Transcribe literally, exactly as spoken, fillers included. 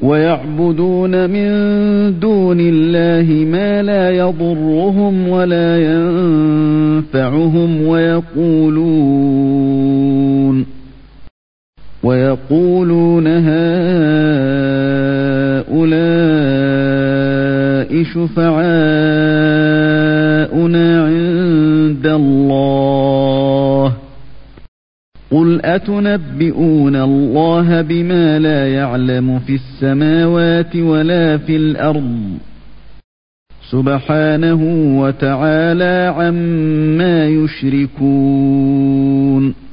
ويعبدون من دون الله ما لا يضرهم ولا ينفعهم ويقولون ويقولون هؤلاء شفعاؤنا عند الله قل أتنبئون الله بما لا يعلم في السماوات ولا في الأرض سبحانه وتعالى عما يشركون.